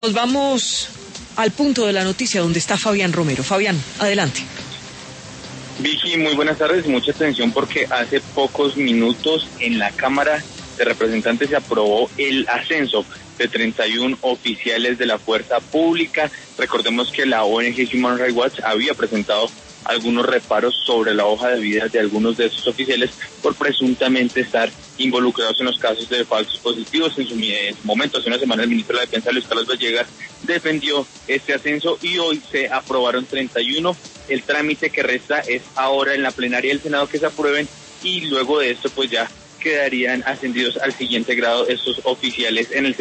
Nos vamos al punto de la noticia donde está Fabián Romero. Fabián, adelante. Vicky, muy buenas tardes. Mucha atención porque hace pocos minutos en la Cámara de Representantes se aprobó el ascenso de 31 oficiales de la fuerza pública. Recordemos que la ONG Human Rights Watch había presentado algunos reparos sobre la hoja de vida de algunos de esos oficiales por presuntamente estar involucrados en los casos de falsos positivos. En su momento, hace una semana, el ministro de la Defensa, Luis Carlos Villegas, defendió este ascenso y hoy se aprobaron 31. El trámite que resta es ahora en la plenaria del Senado que se aprueben y luego de esto pues ya quedarían ascendidos al siguiente grado estos oficiales en el